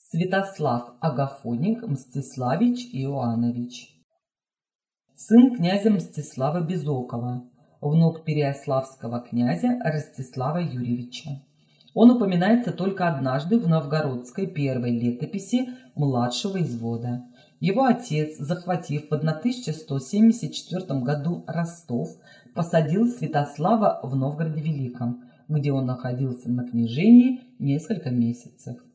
Святослав Агафоник Мстиславич Иоанович. Сын князя Мстислава Безокова, внук переяславского князя Ростислава Юрьевича. Он упоминается только однажды в новгородской первой летописи младшего извода. Его отец, захватив в 1174 году Ростов, посадил Святослава в Новгороде Великом, где он находился на княжении несколько месяцев.